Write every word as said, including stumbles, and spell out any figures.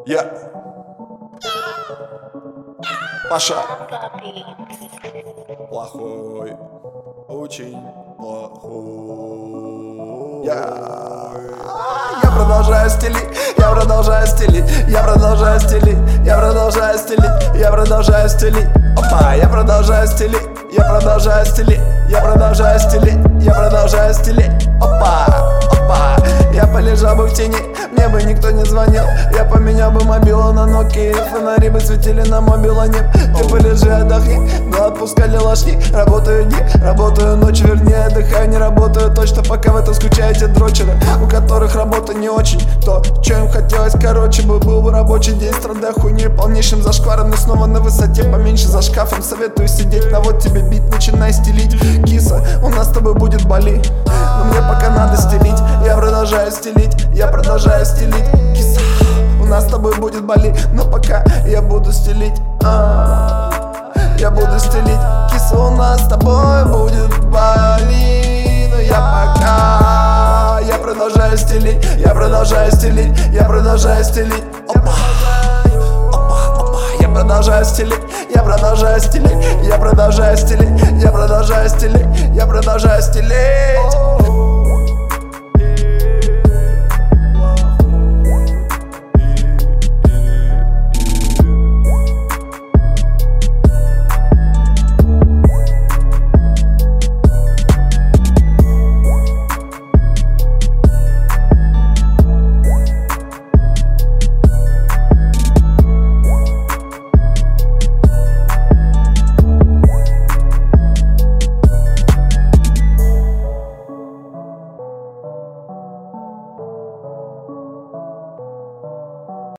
Я Паша плохой, очень плохой. Я Я продолжаю стелить, я продолжаю стелить, я продолжаю стелить, я продолжаю стелить, я продолжаю стелить. Опа, я продолжаю стелить, я продолжаю стелить, я продолжаю стелить, я продолжаю стелить. Опа, опа, я полежал бы в тени, мне бы никто не звонил. Я поменял бы мобилу на Nokia, фонари бы светили на мобила нет. Ты полежи, отдохни, но отпускали лошни. Работаю дни, работаю ночь, вернее отдыхаю, не работаю точно. Пока вы это скучаете дрочеры, у которых работа не очень. То, что им хотелось, короче, бы был бы рабочий день. Страдая хуйней, полнейшим зашкваром, но снова на высоте, поменьше за шкафом. Советую сидеть, на вот тебе бит, начинай стелить. Киса, у нас с тобой будет Бали, но мне пока надо стелить. Я продолжаю стелить, я продолжаю стелить. Киса, у нас с тобой будет Бали, но пока я буду стелить. а, Я буду стелить. Киса, у нас с тобой будет Бали, но я пока Я продолжаю стелить, я продолжаю стелить, я продолжаю стелить. Опа, опа, опа, я продолжаю стелить, я продолжаю стелить, я продолжаю стелить, я продолжаю стелить, я продолжаю стелить.